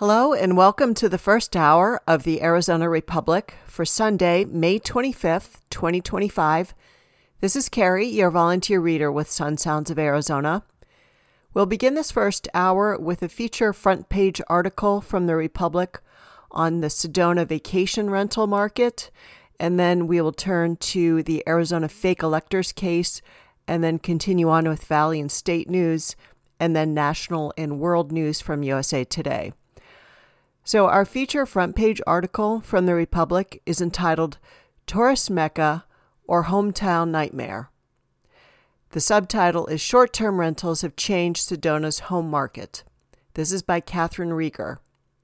Hello and welcome to the first hour of the Arizona Republic for Sunday, May 25th, 2025. This is Carrie, your volunteer reader with Sun Sounds of Arizona. We'll begin this first hour with a feature front page article from the Republic on the Sedona vacation rental market, and then we will turn to the Arizona fake electors case, and then continue on with Valley and state news, and then national and world news from USA Today. So our feature front page article from the Republic is entitled Tourist Mecca or Hometown Nightmare. The subtitle is Short-Term Rentals Have Changed Sedona's Home Market. This is by Catherine Rieger.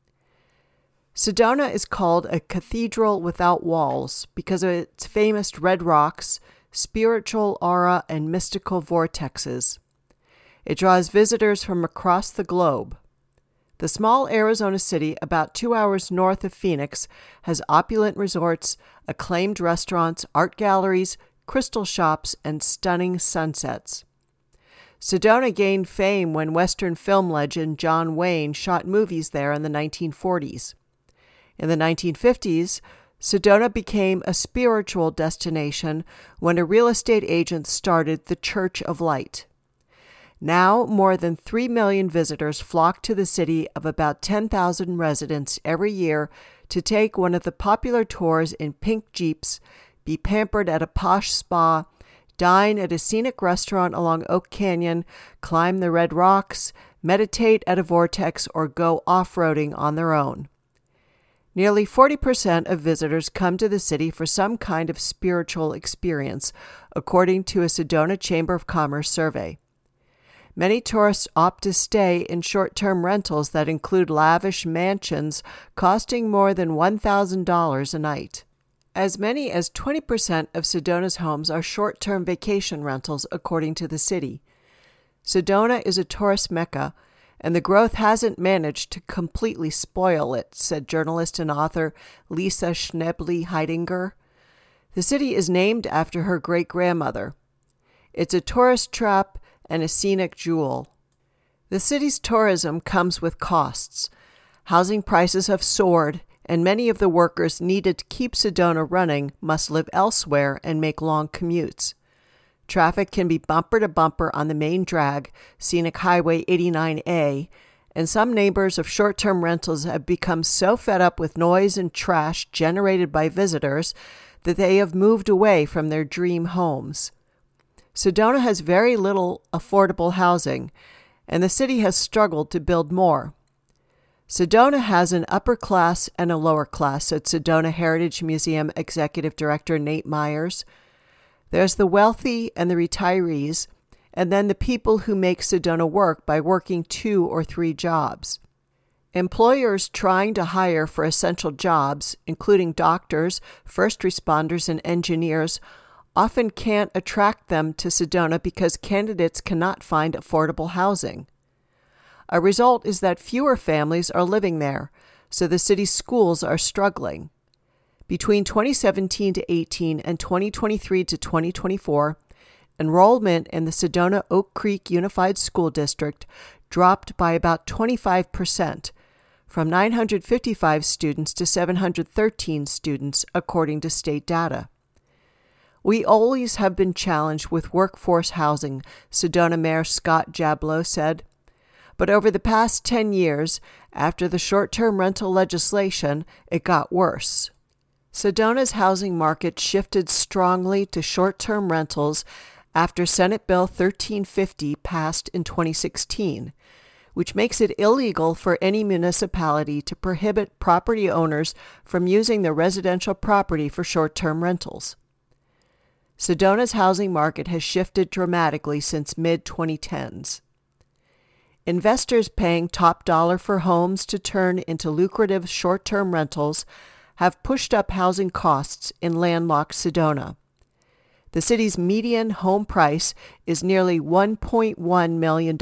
Sedona is called a cathedral without walls because of its famous red rocks, spiritual aura, and mystical vortexes. It draws visitors from across the globe. The small Arizona city, about 2 hours north of Phoenix, has opulent resorts, acclaimed restaurants, art galleries, crystal shops, and stunning sunsets. Sedona gained fame when Western film legend John Wayne shot movies there in the 1940s. In the 1950s, Sedona became a spiritual destination when a real estate agent started the Church of Light. Now, more than 3 million visitors flock to the city of about 10,000 residents every year to take one of the popular tours in pink Jeeps, be pampered at a posh spa, dine at a scenic restaurant along Oak Canyon, climb the Red Rocks, meditate at a vortex, or go off-roading on their own. Nearly 40% of visitors come to the city for some kind of spiritual experience, according to a Sedona Chamber of Commerce survey. Many tourists opt to stay in short-term rentals that include lavish mansions costing more than $1,000 a night. As many as 20% of Sedona's homes are short-term vacation rentals, according to the city. Sedona is a tourist mecca, and the growth hasn't managed to completely spoil it, said journalist and author Lisa Schneble-Heidinger. The city is named after her great-grandmother. It's a tourist trap and a scenic jewel. The city's tourism comes with costs. Housing prices have soared, and many of the workers needed to keep Sedona running must live elsewhere and make long commutes. Traffic can be bumper to bumper on the main drag, Scenic Highway 89A, and some neighbors of short-term rentals have become so fed up with noise and trash generated by visitors that they have moved away from their dream homes. Sedona has very little affordable housing, and the city has struggled to build more. Sedona has an upper class and a lower class, said Sedona Heritage Museum Executive Director Nate Myers. There's the wealthy and the retirees, and then the people who make Sedona work by working 2 or 3 jobs. Employers trying to hire for essential jobs, including doctors, first responders, and engineers, often can't attract them to Sedona because candidates cannot find affordable housing. A result is that fewer families are living there, so the city's schools are struggling. Between 2017 to 18 and 2023 to 2024, enrollment in the Sedona Oak Creek Unified School District dropped by about 25%, from 955 students to 713 students, according to state data. We always have been challenged with workforce housing, Sedona Mayor Scott Jablow said. But over the past 10 years, after the short-term rental legislation, it got worse. Sedona's housing market shifted strongly to short-term rentals after Senate Bill 1350 passed in 2016, which makes it illegal for any municipality to prohibit property owners from using their residential property for short-term rentals. Sedona's housing market has shifted dramatically since mid-2010s. Investors paying top dollar for homes to turn into lucrative short-term rentals have pushed up housing costs in landlocked Sedona. The city's median home price is nearly $1.1 million.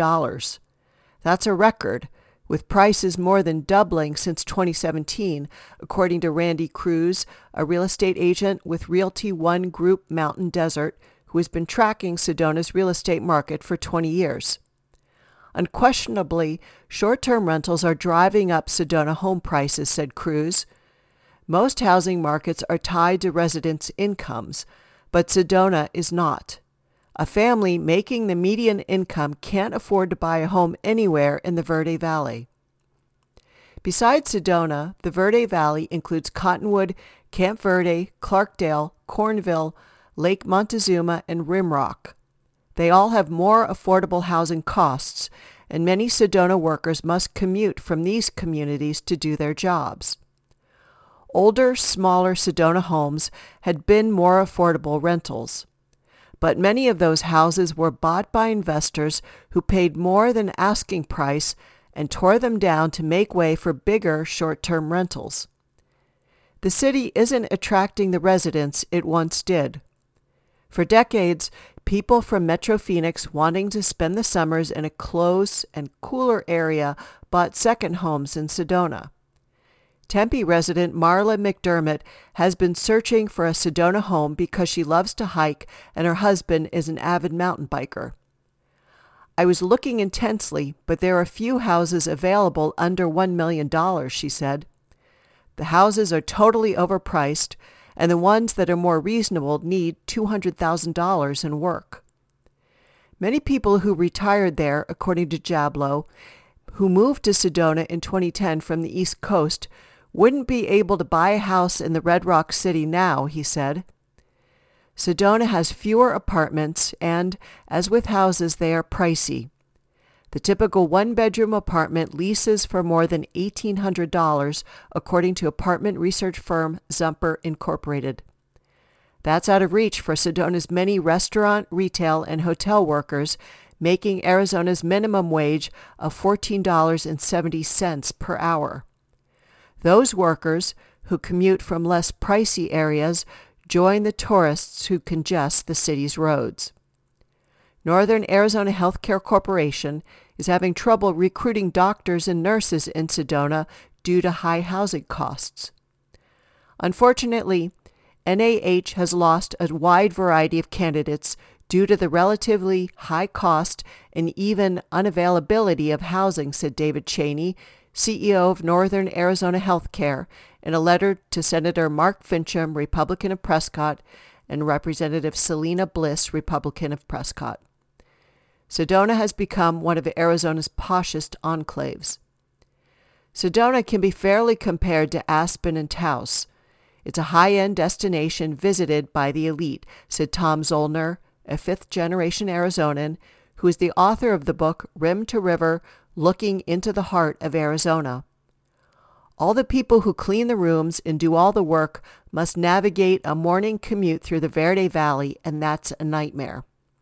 That's a record, with prices more than doubling since 2017, according to Randy Cruz, a real estate agent with Realty One Group Mountain Desert, who has been tracking Sedona's real estate market for 20 years. Unquestionably, short-term rentals are driving up Sedona home prices, said Cruz. Most housing markets are tied to residents' incomes, but Sedona is not. A family making the median income can't afford to buy a home anywhere in the Verde Valley. Besides Sedona, the Verde Valley includes Cottonwood, Camp Verde, Clarkdale, Cornville, Lake Montezuma, and Rimrock. They all have more affordable housing costs, and many Sedona workers must commute from these communities to do their jobs. Older, smaller Sedona homes had been more affordable rentals, but many of those houses were bought by investors who paid more than asking price and tore them down to make way for bigger short-term rentals. The city isn't attracting the residents it once did. For decades, people from Metro Phoenix wanting to spend the summers in a close and cooler area bought second homes in Sedona. Tempe resident Marla McDermott has been searching for a Sedona home because she loves to hike and her husband is an avid mountain biker. I was looking intensely, but there are few houses available under $1 million, she said. The houses are totally overpriced, and the ones that are more reasonable need $200,000 in work. Many people who retired there, according to Jablo, who moved to Sedona in 2010 from the East Coast, wouldn't be able to buy a house in the Red Rock City now, he said. Sedona has fewer apartments, and, as with houses, they are pricey. The typical one-bedroom apartment leases for more than $1,800, according to apartment research firm Zumper Incorporated. That's out of reach for Sedona's many restaurant, retail, and hotel workers, making Arizona's minimum wage of $14.70 per hour. Those workers, who commute from less pricey areas, join the tourists who congest the city's roads. Northern Arizona Healthcare Corporation is having trouble recruiting doctors and nurses in Sedona due to high housing costs. Unfortunately, NAH has lost a wide variety of candidates due to the relatively high cost and even unavailability of housing, said David Cheney, CEO of Northern Arizona Healthcare, in a letter to Senator Mark Fincham, Republican of Prescott, and Representative Selena Bliss, Republican of Prescott. Sedona has become one of Arizona's poshest enclaves. Sedona can be fairly compared to Aspen and Taos. It's a high-end destination visited by the elite, said Tom Zollner, a fifth-generation Arizonan, who is the author of the book Rim to River, Looking into the Heart of Arizona. All the people who clean the rooms and do all the work must navigate a morning commute through the Verde Valley, and that's a nightmare.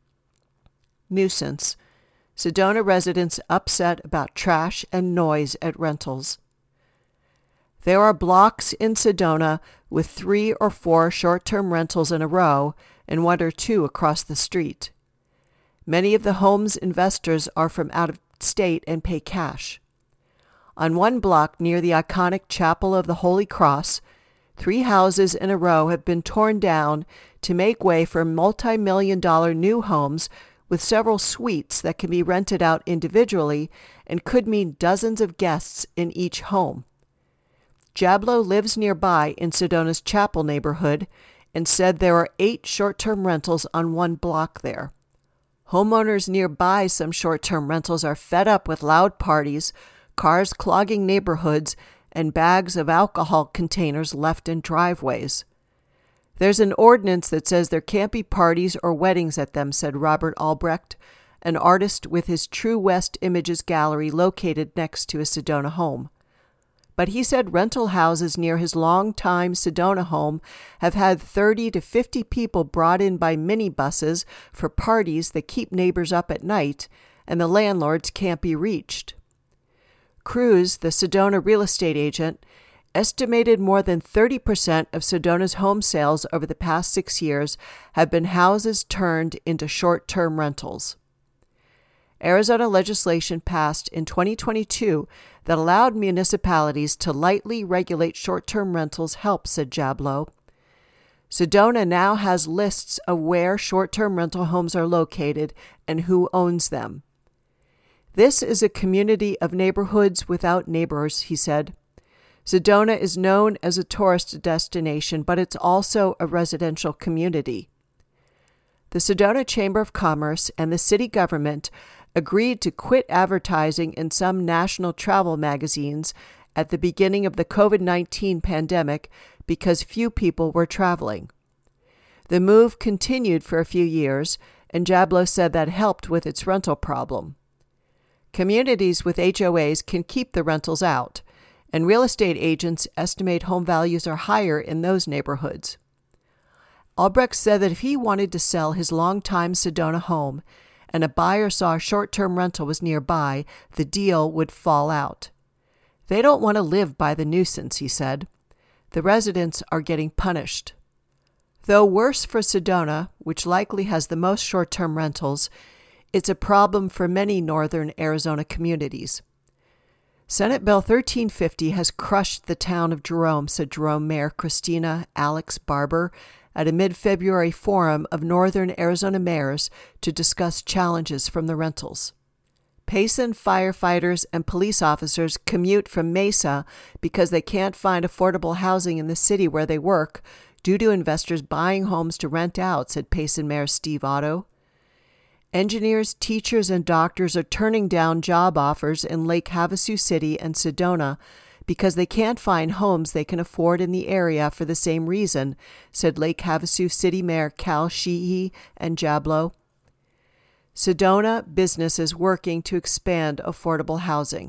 Nuisance. Sedona residents upset about trash and noise at rentals. There are blocks in Sedona with 3 or 4 short-term rentals in a row and 1 or 2 across the street. Many of the home's investors are from out of state and pay cash. On one block near the iconic Chapel of the Holy Cross, 3 houses in a row have been torn down to make way for multi-million-dollar new homes with several suites that can be rented out individually and could mean dozens of guests in each home. Jablo lives nearby in Sedona's Chapel neighborhood and said there are 8 short-term rentals on one block there. Homeowners nearby some short-term rentals are fed up with loud parties, cars clogging neighborhoods, and bags of alcohol containers left in driveways. There's an ordinance that says there can't be parties or weddings at them, said Robert Albrecht, an artist with his True West Images gallery located next to his Sedona home. But he said rental houses near his longtime Sedona home have had 30 to 50 people brought in by minibuses for parties that keep neighbors up at night, and the landlords can't be reached. Cruz, the Sedona real estate agent, estimated more than 30% of Sedona's home sales over the past 6 years have been houses turned into short-term rentals. Arizona legislation passed in 2022 that allowed municipalities to lightly regulate short-term rentals help, said Jablo. Sedona now has lists of where short-term rental homes are located and who owns them. "This is a community of neighborhoods without neighbors," he said. "Sedona is known as a tourist destination, but it's also a residential community." The Sedona Chamber of Commerce and the city government agreed to quit advertising in some national travel magazines at the beginning of the COVID-19 pandemic because few people were traveling. The move continued for a few years, and Jablow said that helped with its rental problem. Communities with HOAs can keep the rentals out, and real estate agents estimate home values are higher in those neighborhoods. Albrecht said that if he wanted to sell his longtime Sedona home and a buyer saw a short-term rental was nearby, the deal would fall out. "They don't want to live by the nuisance," he said. "The residents are getting punished." Though worse for Sedona, which likely has the most short-term rentals, it's a problem for many northern Arizona communities. Senate Bill 1350 has crushed the town of Jerome, said Jerome Mayor Christina Alex Barber at a mid-February forum of northern Arizona mayors to discuss challenges from the rentals. Payson firefighters and police officers commute from Mesa because they can't find affordable housing in the city where they work due to investors buying homes to rent out, said Payson Mayor Steve Otto. Engineers, teachers, and doctors are turning down job offers in Lake Havasu City and Sedona because they can't find homes they can afford in the area for the same reason, said Lake Havasu City Mayor Cal Sheehy and Jablow. Sedona businesses working to expand affordable housing.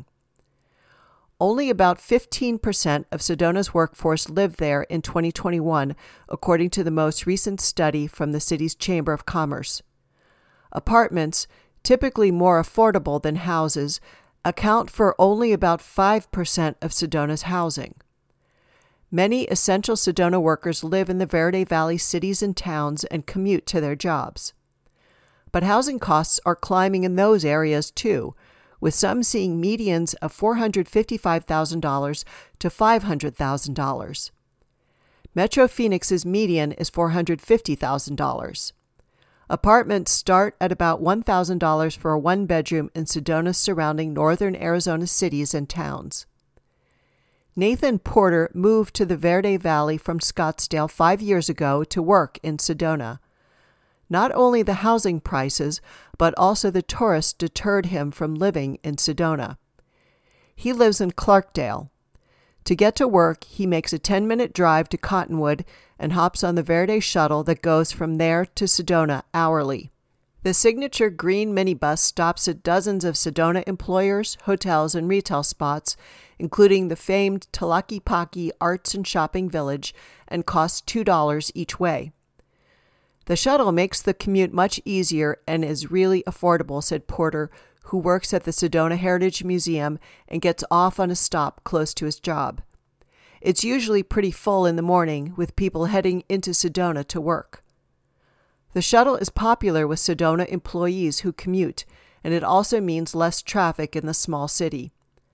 Only about 15% of Sedona's workforce lived there in 2021, according to the most recent study from the city's Chamber of Commerce. Apartments, typically more affordable than houses, account for only about 5% of Sedona's housing. Many essential Sedona workers live in the Verde Valley cities and towns and commute to their jobs. But housing costs are climbing in those areas too, with some seeing medians of $455,000 to $500,000. Metro Phoenix's median is $450,000. Apartments start at about $1,000 for a one-bedroom in Sedona's surrounding northern Arizona cities and towns. Nathan Porter moved to the Verde Valley from Scottsdale 5 years ago to work in Sedona. Not only the housing prices, but also the tourists deterred him from living in Sedona. He lives in Clarkdale. To get to work, he makes a 10-minute drive to Cottonwood and hops on the Verde shuttle that goes from there to Sedona hourly. The signature green minibus stops at dozens of Sedona employers, hotels, and retail spots, including the famed Tlaquepaque Arts and Shopping Village, and costs $2 each way. "The shuttle makes the commute much easier and is really affordable," said Porter, who works at the Sedona Heritage Museum and gets off on a stop close to his job. "It's usually pretty full in the morning, with people heading into Sedona to work." The shuttle is popular with Sedona employees who commute, and it also means less traffic in the small city.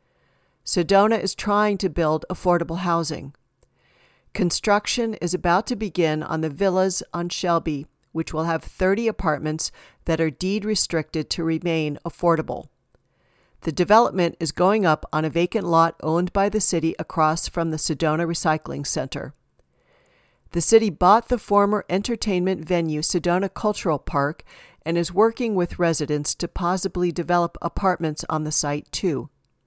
Sedona is trying to build affordable housing. Construction is about to begin on the villas on Shelby, which will have 30 apartments that are deed restricted to remain affordable. The development is going up on a vacant lot owned by the city across from the Sedona Recycling Center. The city bought the former entertainment venue Sedona Cultural Park and is working with residents to possibly develop apartments on the site too.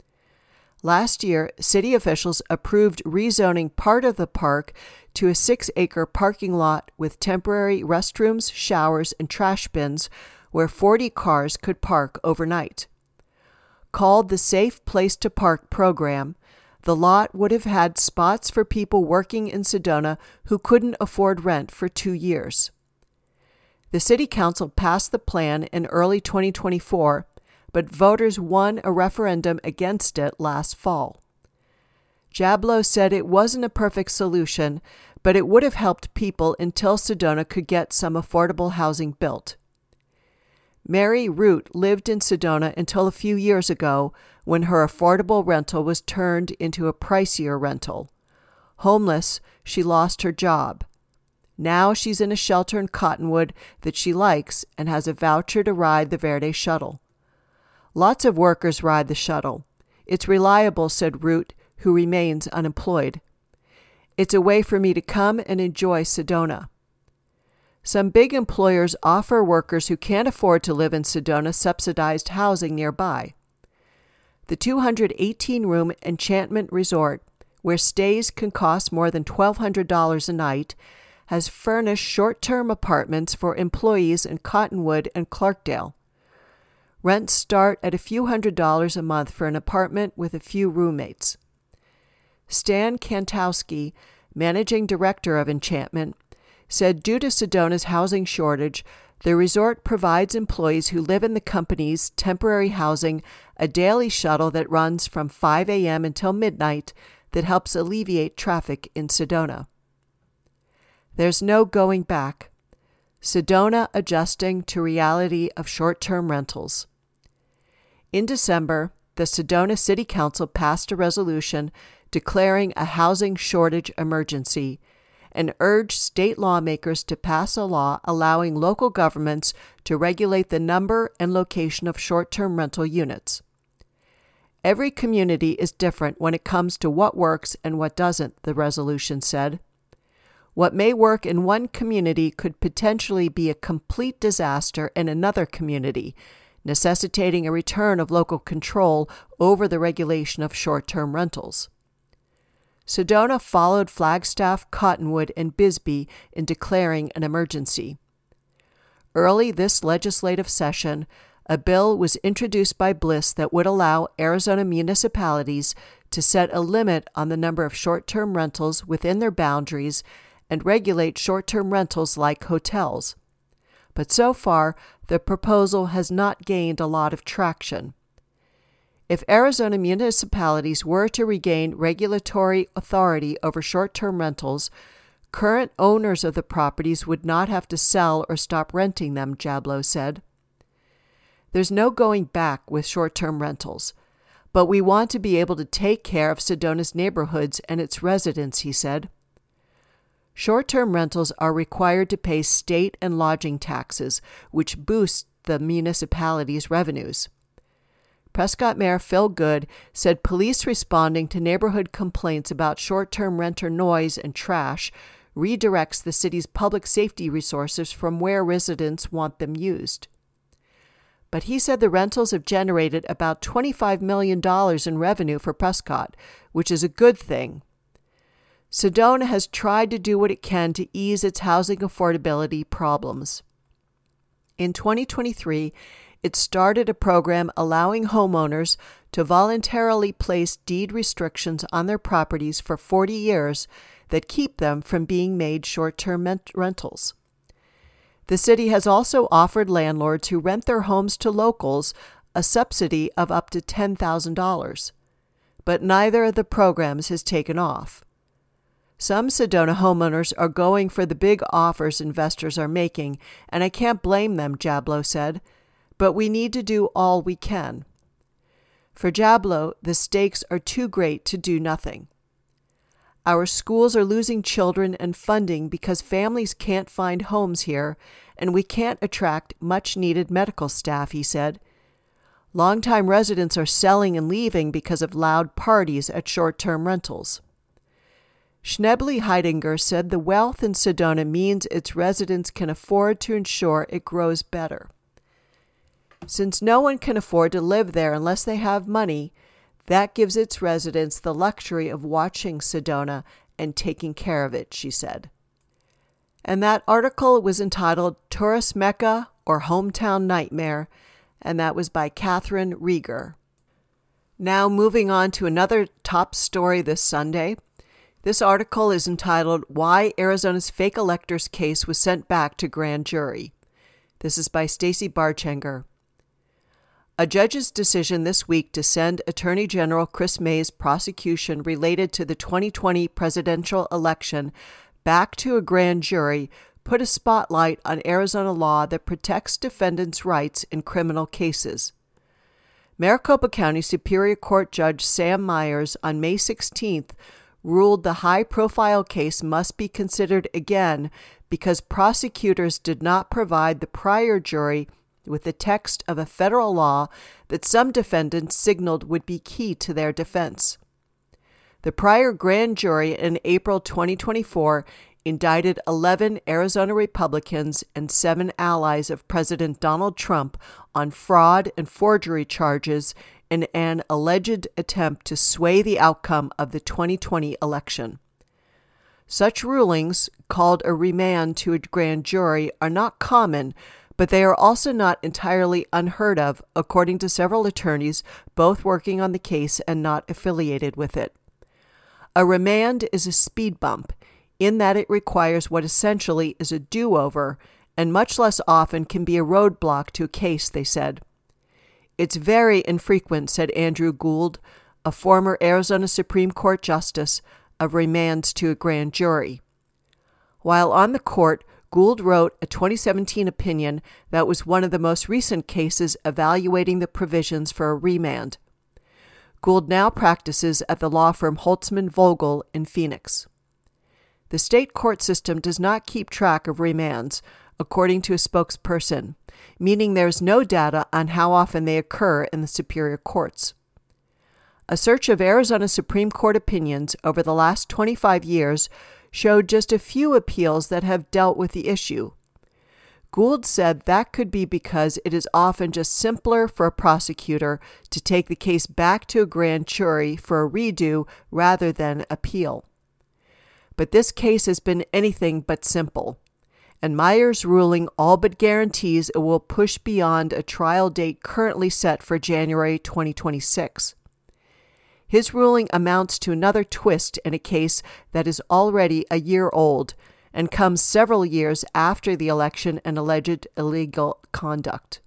Last year, city officials approved rezoning part of the park to a 6-acre parking lot with temporary restrooms, showers, and trash bins where 40 cars could park overnight. Called the Safe Place to Park program, the lot would have had spots for people working in Sedona who couldn't afford rent for 2 years. The city council passed the plan in early 2024, but voters won a referendum against it last fall. Jablow said it wasn't a perfect solution, but it would have helped people until Sedona could get some affordable housing built. Mary Root lived in Sedona until a few years ago when her affordable rental was turned into a pricier rental. Homeless, she lost her job. Now she's in a shelter in Cottonwood that she likes and has a voucher to ride the Verde shuttle. Lots of workers ride the shuttle. It's reliable, said Root, who remains unemployed. It's a way for me to come and enjoy Sedona. Some big employers offer workers who can't afford to live in Sedona subsidized housing nearby. The 218-room Enchantment Resort, where stays can cost more than $1,200 a night, has furnished short-term apartments for employees in Cottonwood and Clarkdale. Rents start at a few $100s a month for an apartment with a few roommates. Stan Kantowski, managing director of Enchantment, said due to Sedona's housing shortage, the resort provides employees who live in the company's temporary housing a daily shuttle that runs from 5 a.m. until midnight that helps alleviate traffic in Sedona. There's no going back. Sedona adjusting to reality of short-term rentals. In December, the Sedona City Council passed a resolution declaring a housing shortage emergency and urged state lawmakers to pass a law allowing local governments to regulate the number and location of short-term rental units. Every community is different when it comes to what works and what doesn't, the resolution said. What may work in one community could potentially be a complete disaster in another community, necessitating a return of local control over the regulation of short-term rentals. Sedona followed Flagstaff, Cottonwood, and Bisbee in declaring an emergency. Early this legislative session, a bill was introduced by Bliss that would allow Arizona municipalities to set a limit on the number of short-term rentals within their boundaries and regulate short-term rentals like hotels. But so far, the proposal has not gained a lot of traction. If Arizona municipalities were to regain regulatory authority over short-term rentals, current owners of the properties would not have to sell or stop renting them, Jablow said. There's no going back with short-term rentals, but we want to be able to take care of Sedona's neighborhoods and its residents, he said. Short-term rentals are required to pay state and lodging taxes, which boost the municipality's revenues. Prescott Mayor Phil Good said police responding to neighborhood complaints about short-term renter noise and trash redirects the city's public safety resources from where residents want them used. But he said the rentals have generated about $25 million in revenue for Prescott, which is a good thing. Sedona has tried to do what it can to ease its housing affordability problems. In 2023, it started a program allowing homeowners to voluntarily place deed restrictions on their properties for 40 years that keep them from being made short-term rentals. The city has also offered landlords who rent their homes to locals a subsidy of up to $10,000, but neither of the programs has taken off. Some Sedona homeowners are going for the big offers investors are making, and I can't blame them, Jablow said, but we need to do all we can. For Jablow, the stakes are too great to do nothing. Our schools are losing children and funding because families can't find homes here, and we can't attract much-needed medical staff, he said. Longtime residents are selling and leaving because of loud parties at short-term rentals. Schneble Heidinger said the wealth in Sedona means its residents can afford to ensure it grows better. Since no one can afford to live there unless they have money, that gives its residents the luxury of watching Sedona and taking care of it, she said. And that article was entitled Tourist Mecca or Hometown Nightmare, and that was by Catherine Rieger. Now moving on to another top story this Sunday. This article is entitled Why Arizona's Fake Electors Case Was Sent Back to Grand Jury. This is by Stacy Barchenger. A judge's decision this week to send Attorney General Chris May's prosecution related to the 2020 presidential election back to a grand jury put a spotlight on Arizona law that protects defendants' rights in criminal cases. Maricopa County Superior Court Judge Sam Myers on May 16th ruled the high-profile case must be considered again because prosecutors did not provide the prior jury with the text of a federal law that some defendants signaled would be key to their defense. The prior grand jury in April 2024 indicted 11 Arizona Republicans and 7 allies of President Donald Trump on fraud and forgery charges in an alleged attempt to sway the outcome of the 2020 election. Such rulings, called a remand to a grand jury, are not common, but they are also not entirely unheard of, according to several attorneys, both working on the case and not affiliated with it. A remand is a speed bump, in that it requires what essentially is a do-over, and much less often can be a roadblock to a case, they said. It's very infrequent, said Andrew Gould, a former Arizona Supreme Court justice, of remands to a grand jury. While on the court, Gould wrote a 2017 opinion that was one of the most recent cases evaluating the provisions for a remand. Gould now practices at the law firm Holtzman Vogel in Phoenix. The state court system does not keep track of remands, according to a spokesperson, meaning there is no data on how often they occur in the superior courts. A search of Arizona Supreme Court opinions over the last 25 years showed just a few appeals that have dealt with the issue. Gould said that could be because it is often just simpler for a prosecutor to take the case back to a grand jury for a redo rather than appeal. But this case has been anything but simple, and Myers' ruling all but guarantees it will push beyond a trial date currently set for January 2026. His ruling amounts to another twist in a case that is already a year old and comes several years after the election and alleged illegal conduct.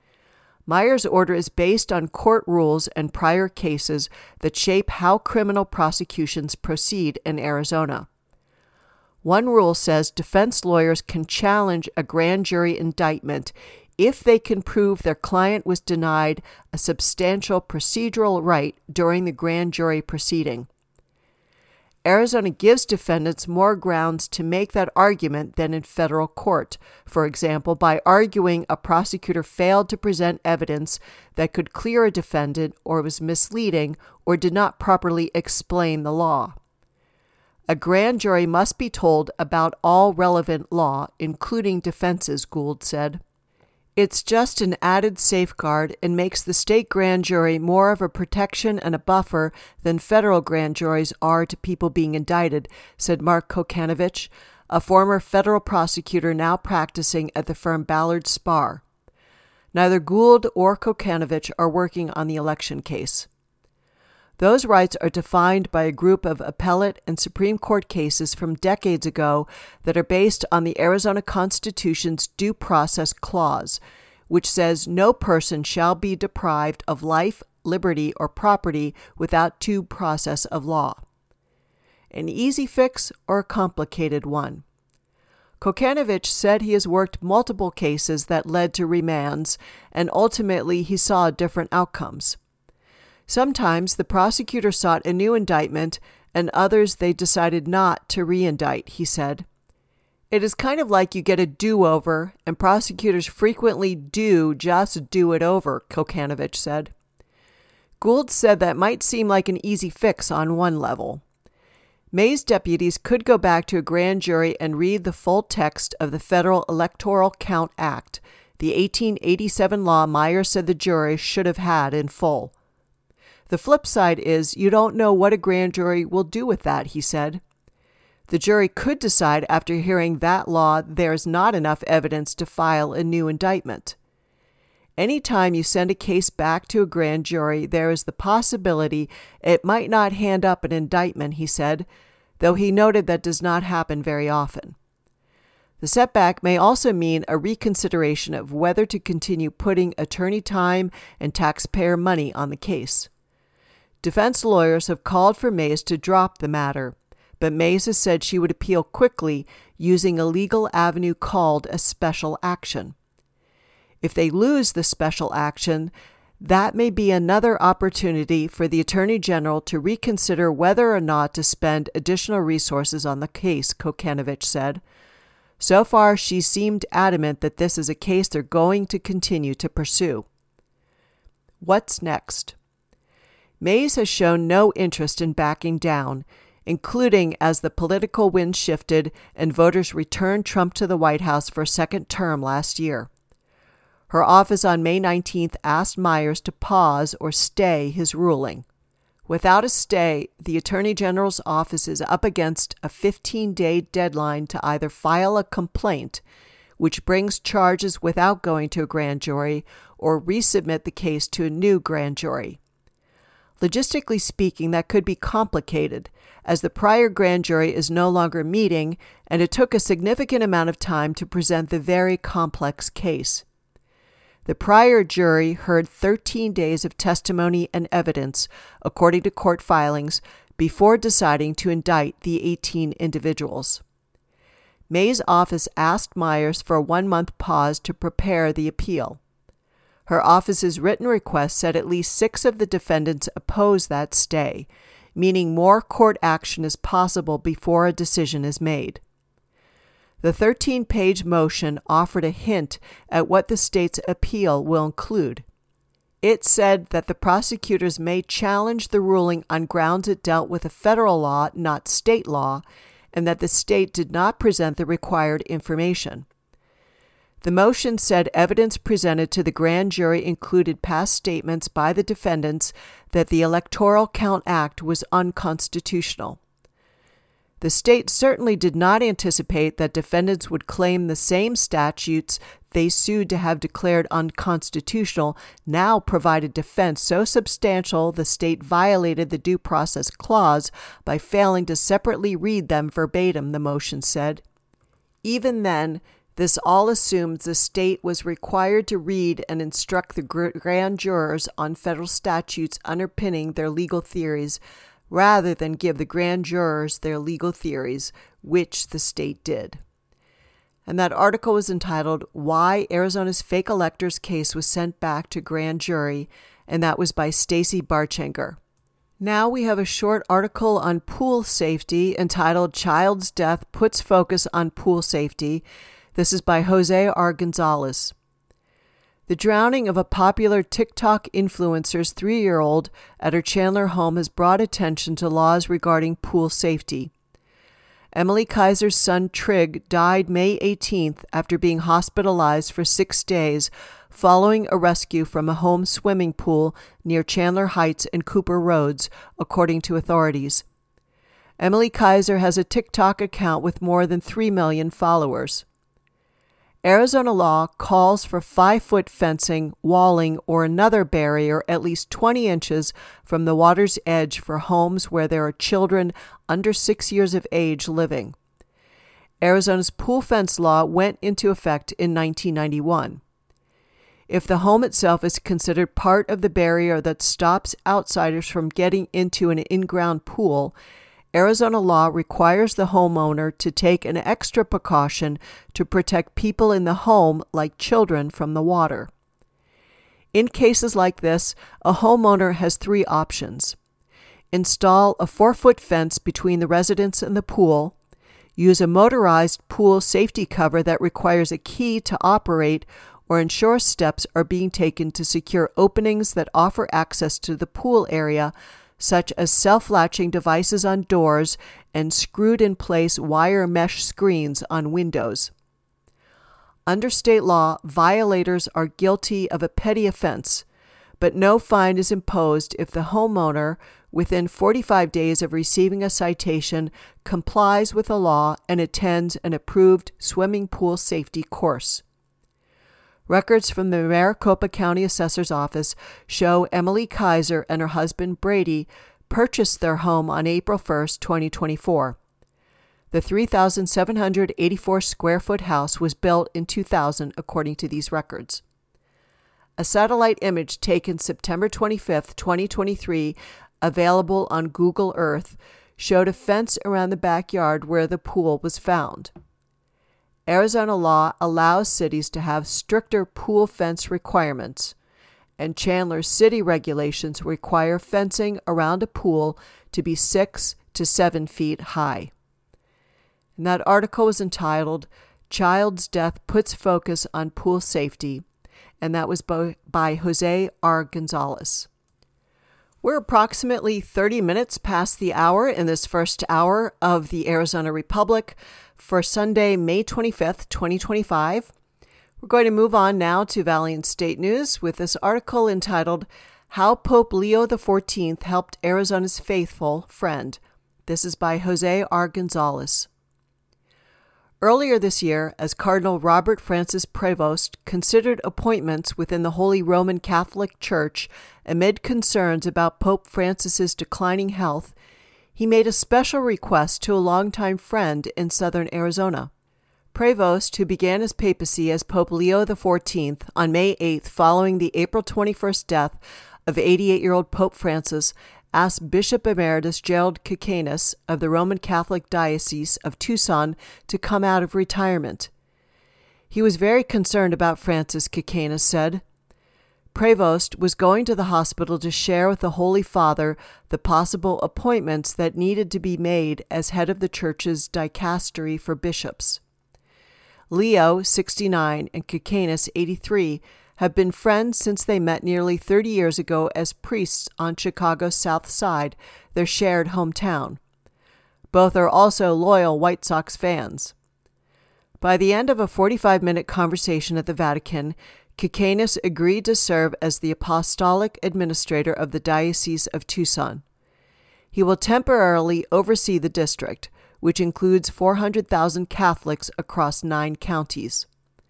Myers' order is based on court rules and prior cases that shape how criminal prosecutions proceed in Arizona. One rule says defense lawyers can challenge a grand jury indictment if they can prove their client was denied a substantial procedural right during the grand jury proceeding. Arizona gives defendants more grounds to make that argument than in federal court, for example, by arguing a prosecutor failed to present evidence that could clear a defendant or was misleading or did not properly explain the law. A grand jury must be told about all relevant law, including defenses, Gould said. It's just an added safeguard and makes the state grand jury more of a protection and a buffer than federal grand juries are to people being indicted, said Mark Kokanovich, a former federal prosecutor now practicing at the firm Ballard Spahr. Neither Gould or Kokanovich are working on the election case. Those rights are defined by a group of appellate and Supreme Court cases from decades ago that are based on the Arizona Constitution's Due Process Clause, which says no person shall be deprived of life, liberty, or property without due process of law. An easy fix or a complicated one? Kokanovich said he has worked multiple cases that led to remands, and ultimately he saw different outcomes. Sometimes the prosecutor sought a new indictment, and others they decided not to re-indict, he said. It is kind of like you get a do-over, and prosecutors frequently do just do it over, Kokanovich said. Gould said that might seem like an easy fix on one level. May's deputies could go back to a grand jury and read the full text of the Federal Electoral Count Act, the 1887 law Myers said the jury should have had in full. The flip side is you don't know what a grand jury will do with that, he said. The jury could decide after hearing that law there's not enough evidence to file a new indictment. Anytime you send a case back to a grand jury, there is the possibility it might not hand up an indictment, he said, though he noted that does not happen very often. The setback may also mean a reconsideration of whether to continue putting attorney time and taxpayer money on the case. Defense lawyers have called for Mays to drop the matter, but Mays has said she would appeal quickly using a legal avenue called a special action. If they lose the special action, that may be another opportunity for the Attorney General to reconsider whether or not to spend additional resources on the case, Kokanovich said. So far, she seemed adamant that this is a case they're going to continue to pursue. What's next? Mays has shown no interest in backing down, including as the political wind shifted and voters returned Trump to the White House for a second term last year. Her office on May 19th asked Myers to pause or stay his ruling. Without a stay, the Attorney General's office is up against a 15-day deadline to either file a complaint, which brings charges without going to a grand jury, or resubmit the case to a new grand jury. Logistically speaking, that could be complicated, as the prior grand jury is no longer meeting, and it took a significant amount of time to present the very complex case. The prior jury heard 13 days of testimony and evidence, according to court filings, before deciding to indict the 18 individuals. May's office asked Myers for a 1-month pause to prepare the appeal. Her office's written request said at least 6 of the defendants oppose that stay, meaning more court action is possible before a decision is made. The 13-page motion offered a hint at what the state's appeal will include. It said that the prosecutors may challenge the ruling on grounds it dealt with a federal law, not state law, and that the state did not present the required information. The motion said evidence presented to the grand jury included past statements by the defendants that the Electoral Count Act was unconstitutional. The state certainly did not anticipate that defendants would claim the same statutes they sued to have declared unconstitutional now provided defense so substantial the state violated the Due Process Clause by failing to separately read them verbatim, the motion said. Even then, this all assumes the state was required to read and instruct the grand jurors on federal statutes underpinning their legal theories, rather than give the grand jurors their legal theories, which the state did. And that article was entitled, Why Arizona's Fake Electors Case Was Sent Back to Grand Jury, and that was by Stacy Barchenger. Now we have a short article on pool safety entitled, Child's Death Puts Focus on Pool Safety. This is by Jose R. Gonzalez. The drowning of a popular TikTok influencer's 3-year-old at her Chandler home has brought attention to laws regarding pool safety. Emily Kaiser's son Trig died May 18th after being hospitalized for 6 days following a rescue from a home swimming pool near Chandler Heights and Cooper Roads, according to authorities. Emily Kaiser has a TikTok account with more than 3 million followers. Arizona law calls for 5-foot fencing, walling, or another barrier at least 20 inches from the water's edge for homes where there are children under 6 years of age living. Arizona's pool fence law went into effect in 1991. If the home itself is considered part of the barrier that stops outsiders from getting into an in-ground pool, Arizona law requires the homeowner to take an extra precaution to protect people in the home, like children, from the water. In cases like this, a homeowner has 3 options. Install a 4-foot fence between the residence and the pool, use a motorized pool safety cover that requires a key to operate, or ensure steps are being taken to secure openings that offer access to the pool area, such as self-latching devices on doors and screwed-in-place wire mesh screens on windows. Under state law, violators are guilty of a petty offense, but no fine is imposed if the homeowner, within 45 days of receiving a citation, complies with the law and attends an approved swimming pool safety course. Records from the Maricopa County Assessor's Office show Emily Kaiser and her husband Brady purchased their home on April 1, 2024. The 3,784-square-foot house was built in 2000, according to these records. A satellite image taken September 25, 2023, available on Google Earth, showed a fence around the backyard where the pool was found. Arizona law allows cities to have stricter pool fence requirements, and Chandler's city regulations require fencing around a pool to be 6 to 7 feet high. And that article was entitled, Child's Death Puts Focus on Pool Safety, and that was by Jose R. Gonzalez. We're approximately 30 minutes past the hour in this first hour of the Arizona Republic for Sunday, May 25th, 2025. We're going to move on now to Valiant State News with this article entitled, How Pope Leo XIV Helped Arizona's Faithful Friend. This is by Jose R. Gonzalez. Earlier this year, as Cardinal Robert Francis Prevost considered appointments within the Holy Roman Catholic Church amid concerns about Pope Francis's declining health, he made a special request to a longtime friend in southern Arizona. Prevost, who began his papacy as Pope Leo XIV on May 8th following the April 21st death of 88-year-old Pope Francis, asked Bishop Emeritus Gerald Kikanis of the Roman Catholic Diocese of Tucson to come out of retirement. He was very concerned about Francis, Kikanis said. Prevost was going to the hospital to share with the Holy Father the possible appointments that needed to be made as head of the Church's dicastery for bishops. Leo, 69, and Kikanis, 83, have been friends since they met nearly 30 years ago as priests on Chicago's South Side, their shared hometown. Both are also loyal White Sox fans. By the end of a 45-minute conversation at the Vatican, Kikanis agreed to serve as the apostolic administrator of the Diocese of Tucson. He will temporarily oversee the district, which includes 400,000 Catholics across 9 counties.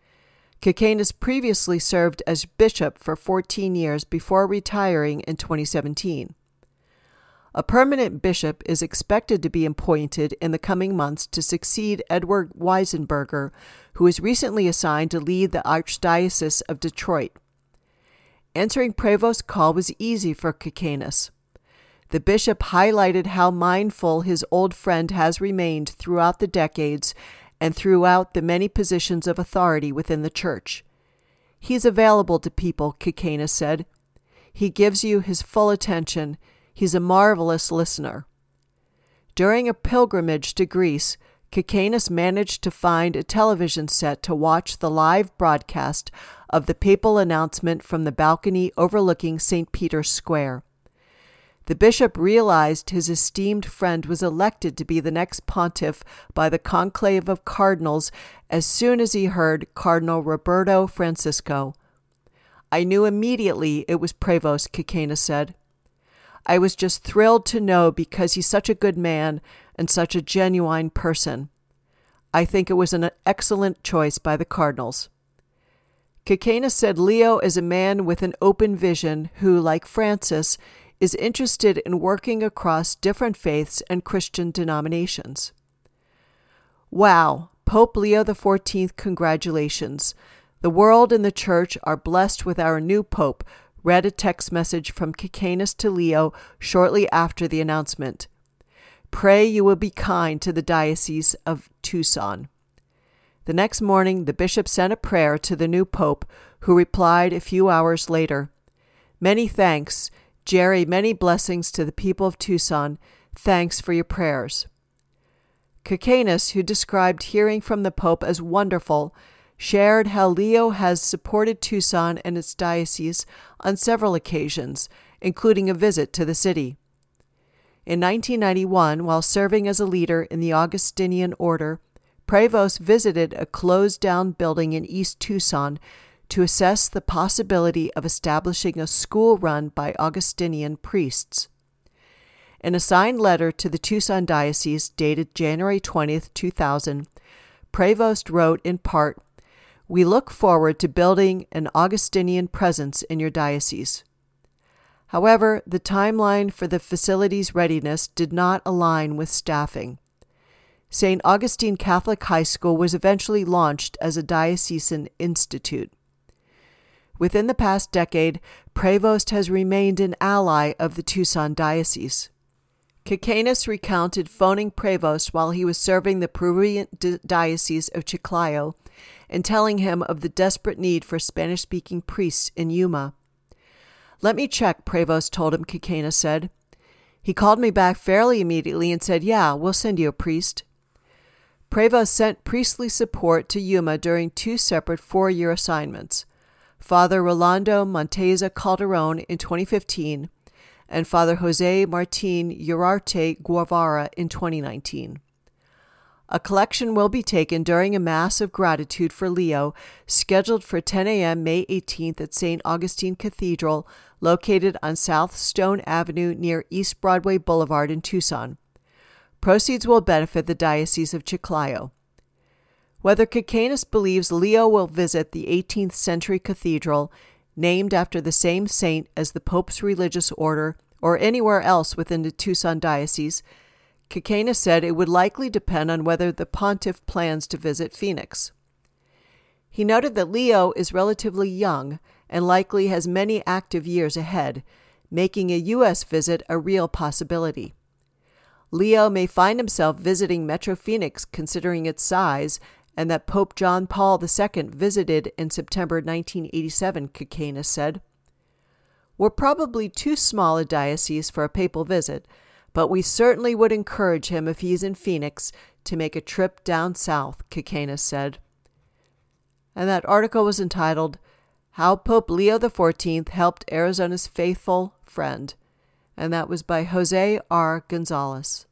Kikanis previously served as bishop for 14 years before retiring in 2017. A permanent bishop is expected to be appointed in the coming months to succeed Edward Weisenberger, who was recently assigned to lead the Archdiocese of Detroit. Answering Prevost's call was easy for Kikanis. The bishop highlighted how mindful his old friend has remained throughout the decades and throughout the many positions of authority within the church. He's available to people, Kikanis said. He gives you his full attention. He's a marvelous listener. During a pilgrimage to Greece, Kikanis managed to find a television set to watch the live broadcast of the papal announcement from the balcony overlooking St. Peter's Square. The bishop realized his esteemed friend was elected to be the next pontiff by the conclave of cardinals as soon as he heard Cardinal Roberto Francisco. I knew immediately it was Prevost, Kikanis said. I was just thrilled to know because he's such a good man and such a genuine person. I think it was an excellent choice by the cardinals. Kikanis said Leo is a man with an open vision who, like Francis, is interested in working across different faiths and Christian denominations. Wow, Pope Leo XIV, congratulations. The world and the church are blessed with our new pope, read a text message from Kikanis to Leo shortly after the announcement. Pray you will be kind to the Diocese of Tucson. The next morning, the bishop sent a prayer to the new pope, who replied a few hours later. Many thanks. Jerry, many blessings to the people of Tucson. Thanks for your prayers. Kikanis, who described hearing from the Pope as wonderful, shared how Leo has supported Tucson and its diocese on several occasions, including a visit to the city. In 1991, while serving as a leader in the Augustinian order, Prevost visited a closed-down building in East Tucson to assess the possibility of establishing a school run by Augustinian priests. In a signed letter to the Tucson Diocese dated January 20, 2000, Prevost wrote in part, "We look forward to building an Augustinian presence in your diocese." However, the timeline for the facility's readiness did not align with staffing. St. Augustine Catholic High School was eventually launched as a diocesan institute. Within the past decade, Prevost has remained an ally of the Tucson Diocese. Kikanis recounted phoning Prevost while he was serving the Peruvian Diocese of Chiclayo and telling him of the desperate need for Spanish-speaking priests in Yuma. "Let me check," Prevost told him, Kikanis said. He called me back fairly immediately and said, "Yeah, we'll send you a priest." Prevost sent priestly support to Yuma during 2 separate 4-year assignments, Father Rolando Monteza Calderon in 2015 and Father Jose Martin Urarte Guevara in 2019. A collection will be taken during a Mass of Gratitude for Leo, scheduled for 10 a.m. May 18th at St. Augustine Cathedral, located on South Stone Avenue near East Broadway Boulevard in Tucson. Proceeds will benefit the Diocese of Chiclayo. Whether Cacanus believes Leo will visit the 18th century cathedral, named after the same saint as the Pope's religious order, or anywhere else within the Tucson Diocese, Cacanus said it would likely depend on whether the pontiff plans to visit Phoenix. He noted that Leo is relatively young and likely has many active years ahead, making a U.S. visit a real possibility. Leo may find himself visiting Metro Phoenix considering its size, and that Pope John Paul II visited in September 1987, Cacanus said. We're probably too small a diocese for a papal visit, but we certainly would encourage him if he's in Phoenix to make a trip down south, Cacanus said. And that article was entitled, How Pope Leo XIV Helped Arizona's Faithful Friend, and that was by Jose R. Gonzalez.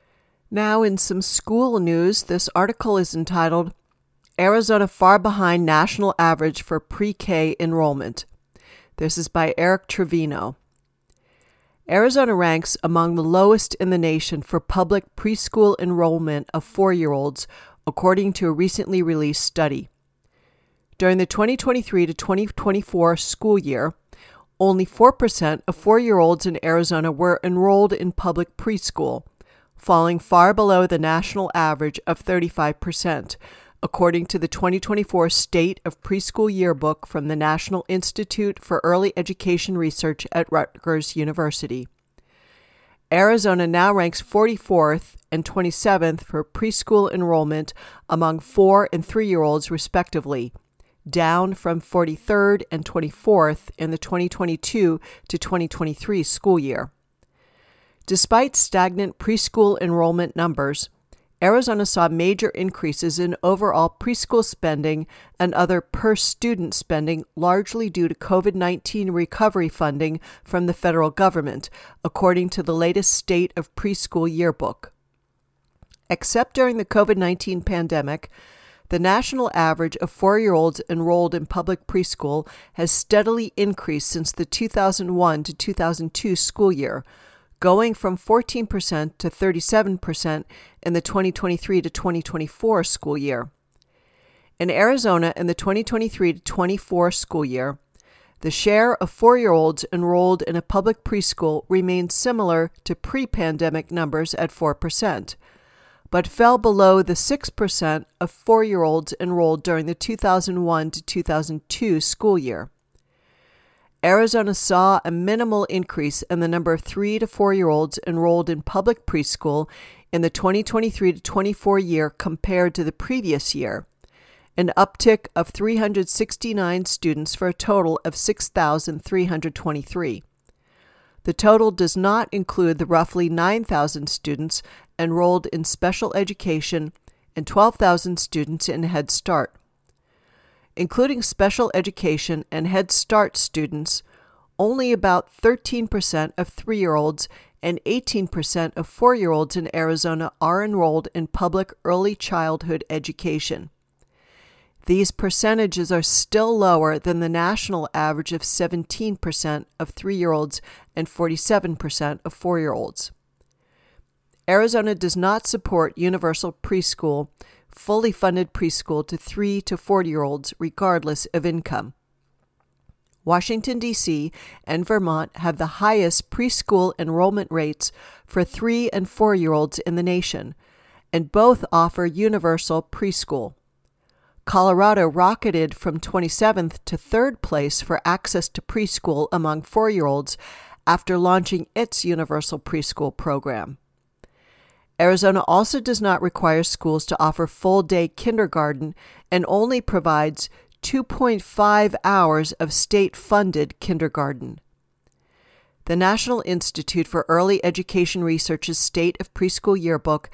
Now in some school news, this article is entitled, Arizona Far Behind National Average for Pre-K Enrollment. This is by Eric Trevino. Arizona ranks among the lowest in the nation for public preschool enrollment of 4-year-olds, according to a recently released study. During the 2023 to 2024 school year, only 4% of 4-year-olds in Arizona were enrolled in public preschool, falling far below the national average of 35%, according to the 2024 State of Preschool Yearbook from the National Institute for Early Education Research at Rutgers University. Arizona now ranks 44th and 27th for preschool enrollment among 4- and 3-year-olds respectively, down from 43rd and 24th in the 2022 to 2023 school year. Despite stagnant preschool enrollment numbers, Arizona saw major increases in overall preschool spending and other per-student spending, largely due to COVID-19 recovery funding from the federal government, according to the latest State of Preschool Yearbook. Except during the COVID-19 pandemic, the national average of 4-year-olds enrolled in public preschool has steadily increased since the 2001 to 2002 school year, going from 14% to 37% in the 2023 to 2024 school year. In Arizona, in the 2023 to 24 school year, the share of 4-year-olds enrolled in a public preschool remained similar to pre-pandemic numbers at 4%, but fell below the 6% of 4-year-olds enrolled during the 2001 to 2002 school year. Arizona saw a minimal increase in the number of 3 to 4-year-olds enrolled in public preschool in the 2023 to 24 year compared to the previous year, an uptick of 369 students for a total of 6,323. The total does not include the roughly 9,000 students enrolled in special education and 12,000 students in Head Start. Including special education and Head Start students, only about 13% of 3-year-olds and 18% of 4-year-olds in Arizona are enrolled in public early childhood education. These percentages are still lower than the national average of 17% of 3-year-olds and 47% of 4-year-olds. Arizona does not support universal preschool, fully funded preschool to 3 to 4-year-olds regardless of income. Washington, D.C. and Vermont have the highest preschool enrollment rates for 3 and 4-year-olds in the nation, and both offer universal preschool. Colorado rocketed from 27th to 3rd place for access to preschool among 4-year-olds after launching its universal preschool program. Arizona also does not require schools to offer full-day kindergarten and only provides 2.5 hours of state-funded kindergarten. The National Institute for Early Education Research's State of Preschool Yearbook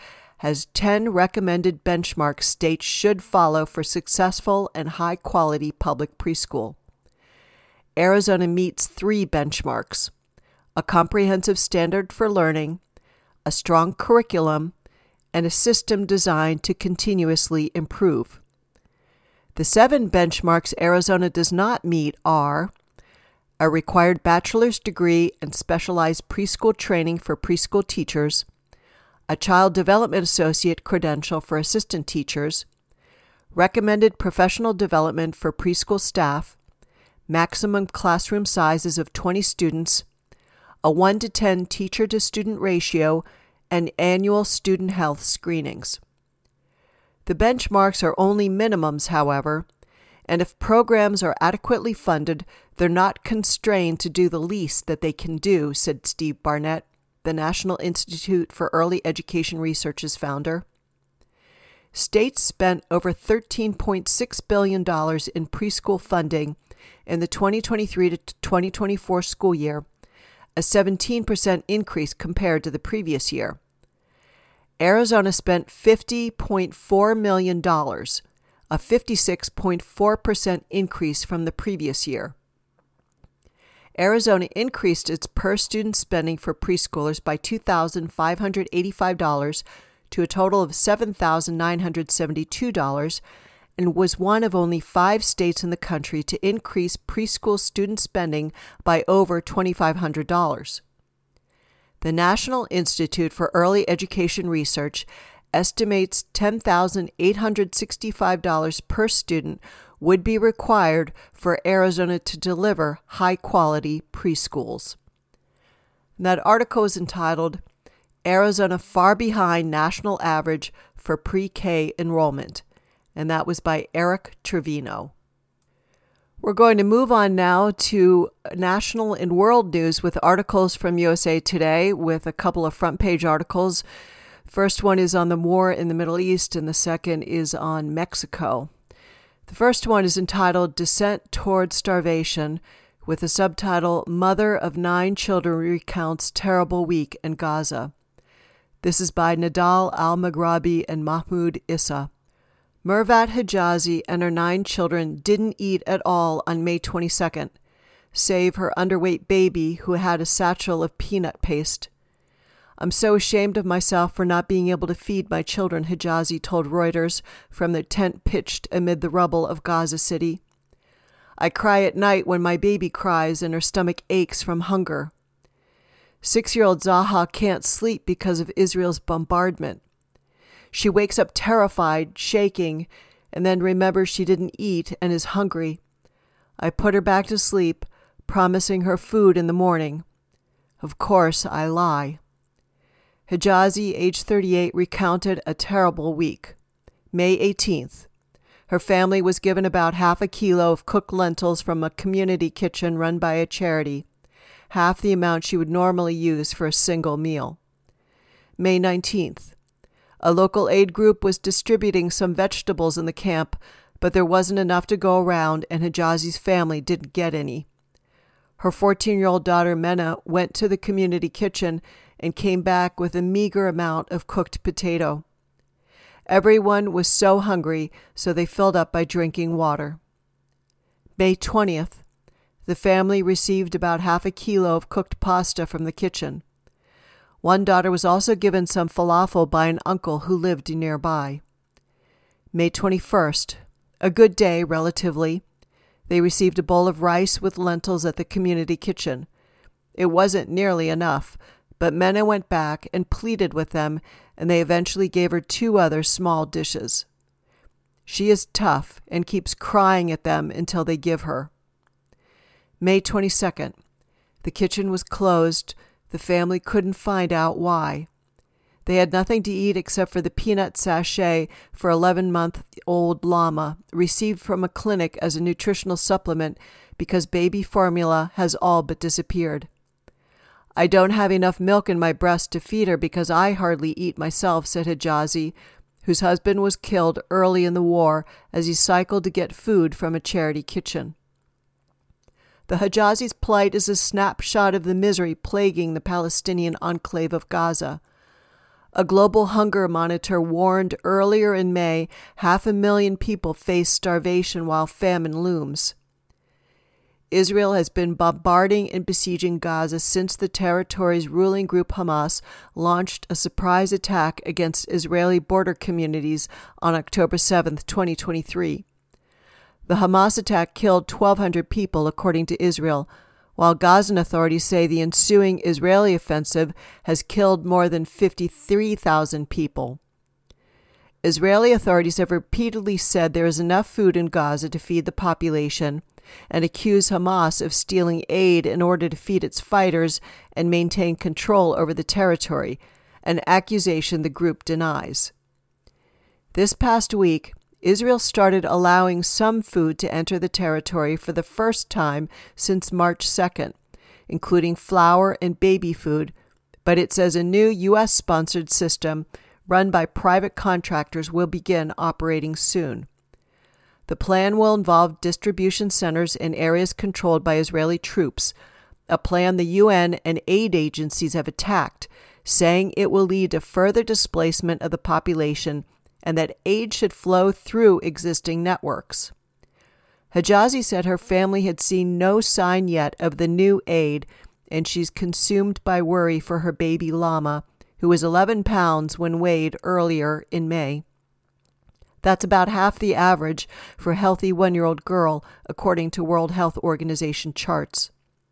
has 10 recommended benchmarks states should follow for successful and high-quality public preschool. Arizona meets 3 benchmarks: a comprehensive standard for learning, a strong curriculum, and a system designed to continuously improve. The 7 benchmarks Arizona does not meet are a required bachelor's degree and specialized preschool training for preschool teachers, a child development associate credential for assistant teachers, recommended professional development for preschool staff, maximum classroom sizes of 20 students, a 1-to-10 teacher-to-student ratio, and annual student health screenings. The benchmarks are only minimums, however, and if programs are adequately funded, they're not constrained to do the least that they can do, said Steve Barnett, the National Institute for Early Education Research's founder. States spent over $13.6 billion in preschool funding in the 2023 to 2024 school year, a 17% increase compared to the previous year. Arizona spent $50.4 million, a 56.4% increase from the previous year. Arizona increased its per-student spending for preschoolers by $2,585 to a total of $7,972 and was one of only 5 states in the country to increase preschool student spending by over $2,500. The National Institute for Early Education Research estimates $10,865 per student would be required for Arizona to deliver high-quality preschools. And that article is entitled, Arizona Far Behind National Average for Pre-K Enrollment, and that was by Eric Trevino. We're going to move on now to national and world news with articles from USA Today with a couple of front-page articles. First one is on the war in the Middle East, and the second is on Mexico. The first one is entitled Descent Toward Starvation, with the subtitle Mother of 9 Children Recounts Terrible Week in Gaza. This is by Nadal Al-Maghrabi and Mahmoud Issa. Mervat Hijazi and her 9 children didn't eat at all on May 22nd, save her underweight baby who had a satchel of peanut paste. I'm so ashamed of myself for not being able to feed my children, Hijazi told Reuters from the tent pitched amid the rubble of Gaza City. I cry at night when my baby cries and her stomach aches from hunger. 6-year-old Zaha can't sleep because of Israel's bombardment. She wakes up terrified, shaking, and then remembers she didn't eat and is hungry. I put her back to sleep, promising her food in the morning. Of course, I lie. Hijazi, age 38, recounted a terrible week. May 18th. Her family was given about half a kilo of cooked lentils from a community kitchen run by a charity, half the amount she would normally use for a single meal. May 19th. A local aid group was distributing some vegetables in the camp, but there wasn't enough to go around, and Hijazi's family didn't get any. Her 14-year-old daughter, Mena, went to the community kitchen and came back with a meager amount of cooked potato. Everyone was so hungry, so they filled up by drinking water. May 20th. The family received about half a kilo of cooked pasta from the kitchen. One daughter was also given some falafel by an uncle who lived nearby. May 21st. A good day, relatively. They received a bowl of rice with lentils at the community kitchen. It wasn't nearly enough, but Mena went back and pleaded with them, and they eventually gave her 2 other small dishes. She is tough and keeps crying at them until they give her. May 22nd. The kitchen was closed. The family couldn't find out why. They had nothing to eat except for the peanut sachet for 11-month-old Llama, received from a clinic as a nutritional supplement because baby formula has all but disappeared. I don't have enough milk in my breast to feed her because I hardly eat myself, said Hijazi, whose husband was killed early in the war as he cycled to get food from a charity kitchen. The Hijazi's plight is a snapshot of the misery plaguing the Palestinian enclave of Gaza. A global hunger monitor warned earlier in May 500,000 people face starvation while famine looms. Israel has been bombarding and besieging Gaza since the territory's ruling group Hamas launched a surprise attack against Israeli border communities on October 7, 2023. The Hamas attack killed 1,200 people, according to Israel, while Gazan authorities say the ensuing Israeli offensive has killed more than 53,000 people. Israeli authorities have repeatedly said there is enough food in Gaza to feed the population and accuse Hamas of stealing aid in order to feed its fighters and maintain control over the territory, an accusation the group denies. This past week, Israel started allowing some food to enter the territory for the first time since March 2nd, including flour and baby food, but it says a new U.S.-sponsored system run by private contractors will begin operating soon. The plan will involve distribution centers in areas controlled by Israeli troops, a plan the UN and aid agencies have attacked, saying it will lead to further displacement of the population and that aid should flow through existing networks. Hijazi said her family had seen no sign yet of the new aid, and she's consumed by worry for her baby Lama, who was 11 pounds when weighed earlier in May. That's about half the average for a healthy 1-year-old girl, according to World Health Organization charts.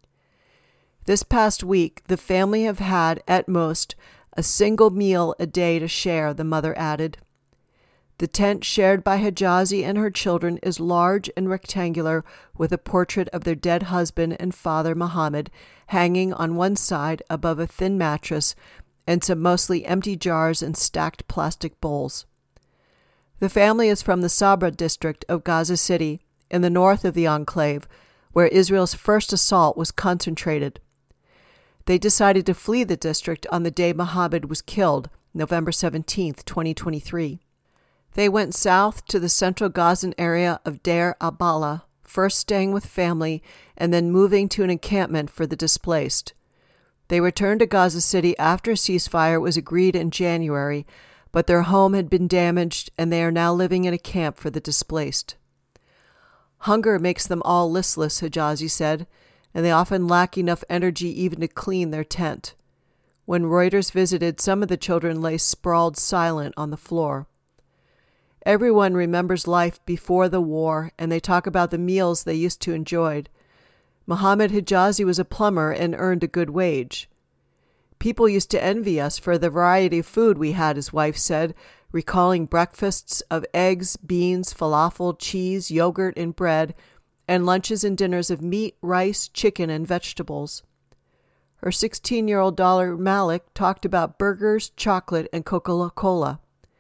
This past week, the family have had, at most, a single meal a day to share, the mother added. The tent shared by Hijazi and her children is large and rectangular, with a portrait of their dead husband and father, Mohammed, hanging on one side above a thin mattress and some mostly empty jars and stacked plastic bowls. The family is from the Sabra district of Gaza City, in the north of the enclave, where Israel's first assault was concentrated. They decided to flee the district on the day Mohammed was killed, November 17, 2023. They went south to the central Gazan area of Deir al-Balah, first staying with family and then moving to an encampment for the displaced. They returned to Gaza City after a ceasefire was agreed in January, but their home had been damaged and they are now living in a camp for the displaced. Hunger makes them all listless, Hijazi said, and they often lack enough energy even to clean their tent. When Reuters visited, some of the children lay sprawled silent on the floor. Everyone remembers life before the war, and they talk about the meals they used to enjoy. Mohammed Hijazi was a plumber and earned a good wage. People used to envy us for the variety of food we had, his wife said, recalling breakfasts of eggs, beans, falafel, cheese, yogurt, and bread, and lunches and dinners of meat, rice, chicken, and vegetables. Her 16-year-old daughter Malik talked about burgers, chocolate, and Coca-Cola.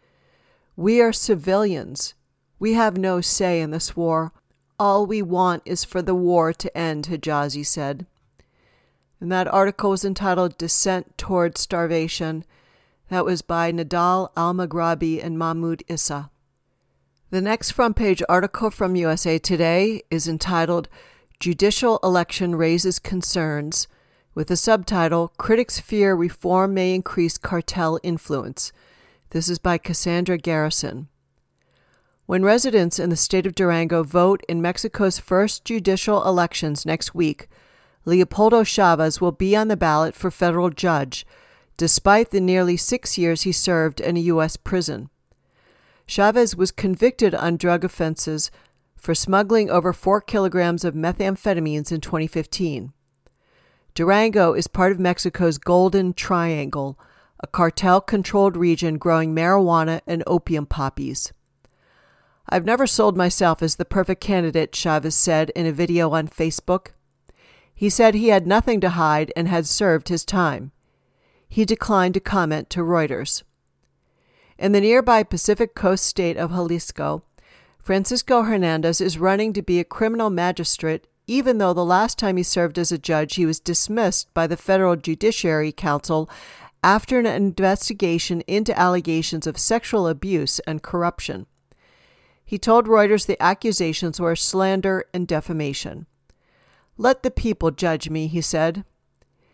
We are civilians. We have no say in this war. All we want is for the war to end, Hijazi said. And that article was entitled Descent Toward Starvation. That was by Nadal Al-Maghrabi and Mahmoud Issa. The next front page article from USA Today is entitled Judicial Election Raises Concerns, with the subtitle Critics Fear Reform May Increase Cartel Influence. This is by Cassandra Garrison. When residents in the state of Durango vote in Mexico's first judicial elections next week, Leopoldo Chavez will be on the ballot for federal judge, despite the nearly 6 years he served in a U.S. prison. Chavez was convicted on drug offenses for smuggling over 4 kilograms of methamphetamines in 2015. Durango is part of Mexico's Golden Triangle, a cartel-controlled region growing marijuana and opium poppies. I've never sold myself as the perfect candidate, Chavez said in a video on Facebook. He said he had nothing to hide and had served his time. He declined to comment to Reuters. In the nearby Pacific Coast state of Jalisco, Francisco Hernandez is running to be a criminal magistrate, even though the last time he served as a judge he was dismissed by the Federal Judiciary Council after an investigation into allegations of sexual abuse and corruption. He told Reuters the accusations were slander and defamation. "Let the people judge me," he said.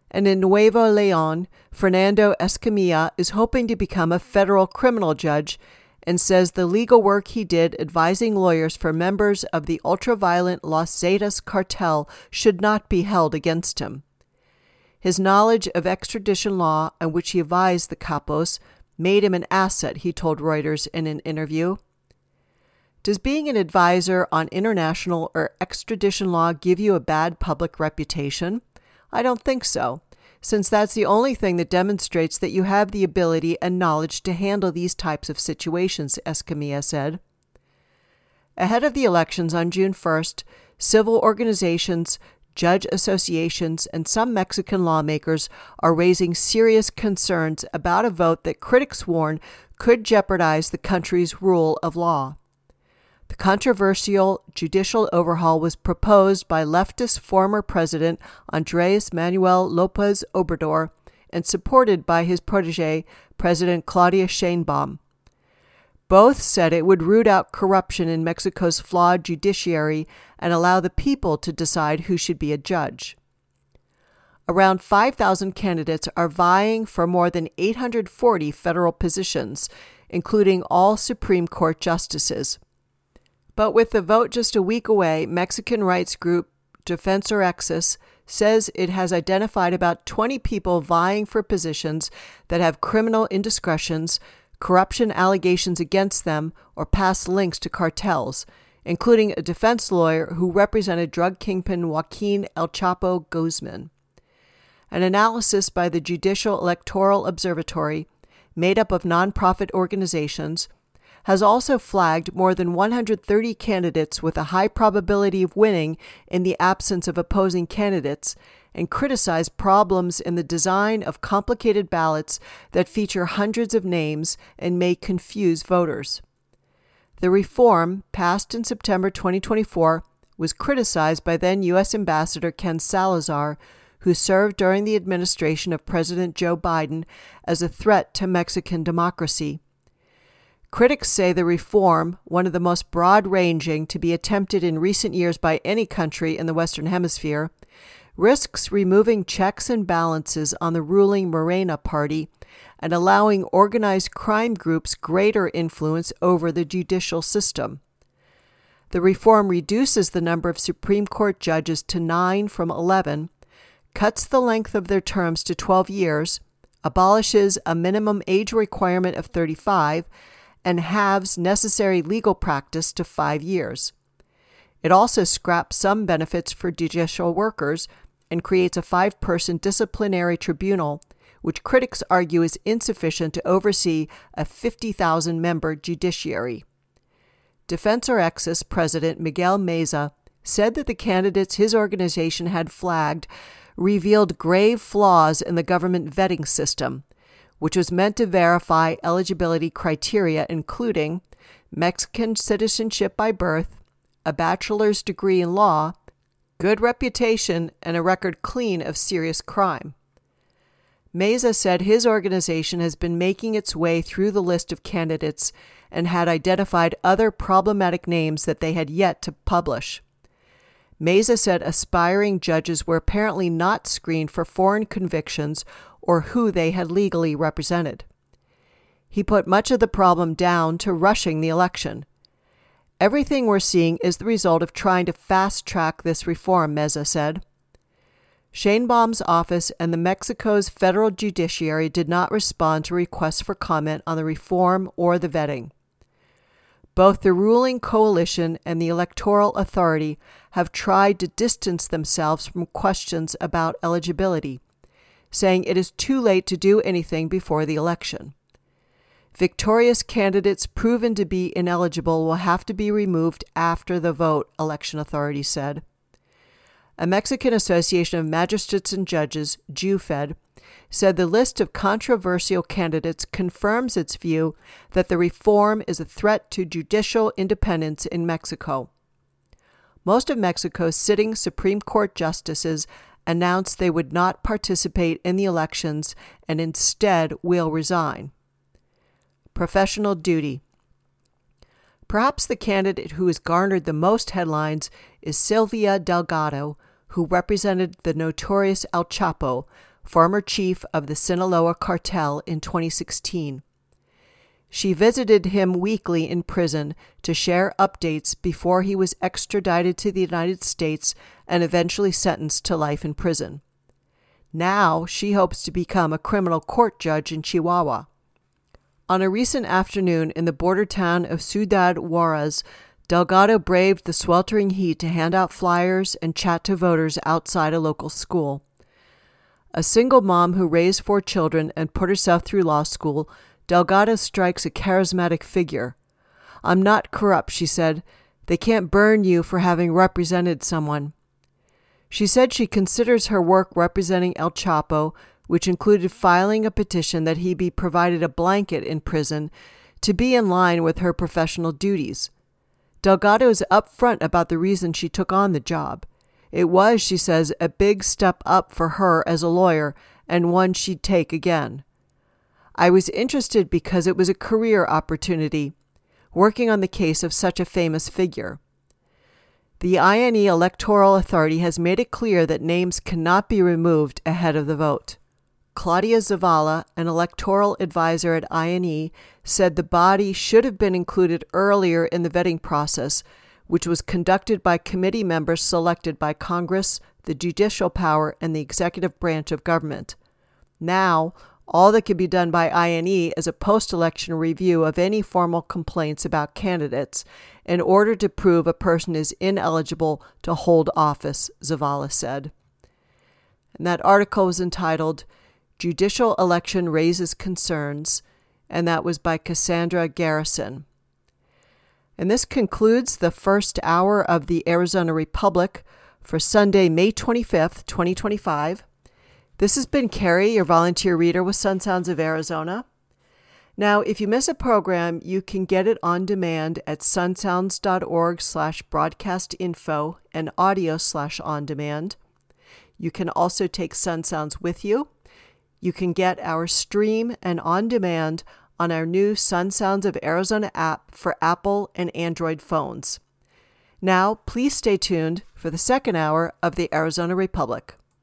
And in Nuevo León, Fernando Escamilla is hoping to become a federal criminal judge and says the legal work he did advising lawyers for members of the ultra-violent Los Zetas cartel should not be held against him. His knowledge of extradition law, on which he advised the capos, made him an asset, he told Reuters in an interview. Does being an advisor on international or extradition law give you a bad public reputation? I don't think so, since that's the only thing that demonstrates that you have the ability and knowledge to handle these types of situations, Escamilla said. Ahead of the elections on June 1st, civil organizations, judge associations, and some Mexican lawmakers are raising serious concerns about a vote that critics warn could jeopardize the country's rule of law. The controversial judicial overhaul was proposed by leftist former President Andrés Manuel López Obrador and supported by his protege, President Claudia Sheinbaum. Both said it would root out corruption in Mexico's flawed judiciary and allow the people to decide who should be a judge. Around 5,000 candidates are vying for more than 840 federal positions, including all Supreme Court justices. But with the vote just a week away, Mexican rights group Defensor Access says it has identified about 20 people vying for positions that have criminal indiscretions, corruption allegations against them, or past links to cartels, including a defense lawyer who represented drug kingpin Joaquin El Chapo Guzman. An analysis by the Judicial Electoral Observatory, made up of nonprofit organizations, has also flagged more than 130 candidates with a high probability of winning in the absence of opposing candidates and criticized problems in the design of complicated ballots that feature hundreds of names and may confuse voters. The reform, passed in September 2024, was criticized by then U.S. Ambassador Ken Salazar, who served during the administration of President Joe Biden, as a threat to Mexican democracy. Critics say the reform, one of the most broad-ranging to be attempted in recent years by any country in the Western Hemisphere, risks removing checks and balances on the ruling Morena party and allowing organized crime groups greater influence over the judicial system. The reform reduces the number of Supreme Court judges to 9 from 11, cuts the length of their terms to 12 years, abolishes a minimum age requirement of 35, and halves necessary legal practice to 5 years. It also scraps some benefits for judicial workers and creates a 5-person disciplinary tribunal, which critics argue is insufficient to oversee a 50,000-member judiciary. Defensor Access President Miguel Meza said that the candidates his organization had flagged revealed grave flaws in the government vetting system, which was meant to verify eligibility criteria including Mexican citizenship by birth, a bachelor's degree in law, good reputation, and a record clean of serious crime. Meza said his organization has been making its way through the list of candidates and had identified other problematic names that they had yet to publish. Meza said aspiring judges were apparently not screened for foreign convictions or who they had legally represented. He put much of the problem down to rushing the election. Everything we're seeing is the result of trying to fast-track this reform, Meza said. Sheinbaum's office and the Mexico's federal judiciary did not respond to requests for comment on the reform or the vetting. Both the ruling coalition and the Electoral Authority have tried to distance themselves from questions about eligibility, saying it is too late to do anything before the election. Victorious candidates proven to be ineligible will have to be removed after the vote, election authorities said. A Mexican Association of Magistrates and Judges, JUFED, said the list of controversial candidates confirms its view that the reform is a threat to judicial independence in Mexico. Most of Mexico's sitting Supreme Court justices announced they would not participate in the elections and instead will resign. Professional duty. Perhaps the candidate who has garnered the most headlines is Sylvia Delgado, who represented the notorious El Chapo, former chief of the Sinaloa cartel, in 2016. She visited him weekly in prison to share updates before he was extradited to the United States and eventually sentenced to life in prison. Now she hopes to become a criminal court judge in Chihuahua. On a recent afternoon in the border town of Ciudad Juarez, Delgado braved the sweltering heat to hand out flyers and chat to voters outside a local school. A single mom who raised 4 children and put herself through law school, Delgado strikes a charismatic figure. "I'm not corrupt," she said. "They can't burn you for having represented someone." She said she considers her work representing El Chapo, which included filing a petition that he be provided a blanket in prison, to be in line with her professional duties. Delgado is upfront about the reason she took on the job. It was, she says, a big step up for her as a lawyer and one she'd take again. "I was interested because it was a career opportunity, working on the case of such a famous figure." The INE Electoral Authority has made it clear that names cannot be removed ahead of the vote. Claudia Zavala, an electoral advisor at INE, said the body should have been included earlier in the vetting process, which was conducted by committee members selected by Congress, the judicial power, and the executive branch of government. Now, all that can be done by INE is a post-election review of any formal complaints about candidates in order to prove a person is ineligible to hold office, Zavala said. And that article was entitled "Judicial Election Raises Concerns," and that was by Cassandra Garrison. And this concludes the first hour of the Arizona Republic for Sunday, May 25th, 2025. This has been Carrie, your volunteer reader with Sun Sounds of Arizona. Now, if you miss a program, you can get it on demand at sunsounds.org/broadcastinfo and audio/on-demand. You can also take Sun Sounds with you. You can get our stream and on-demand on our new Sun Sounds of Arizona app for Apple and Android phones. Now, please stay tuned for the second hour of the Arizona Republic.